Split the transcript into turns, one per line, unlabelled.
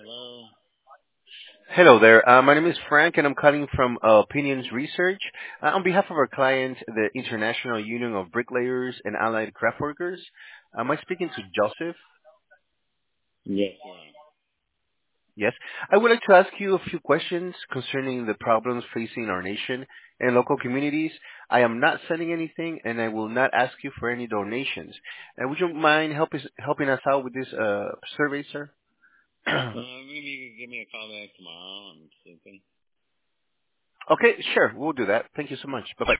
Hello.
Hello there. My name is Frank, and I'm calling from Opinions Research. On behalf of our client, the International Union of Bricklayers and Allied Craft Workers, am I speaking to Joseph?
Yes, sir.
Yes. I would like to ask you a few questions concerning the problems facing our nation and local communities. I am not selling anything, and I will not ask you for any donations. Would you mind helping us out with this survey, sir?
Maybe you could give me a call back tomorrow. I'm sleeping.
Okay, sure. We'll do that. Thank you so much. Bye-bye.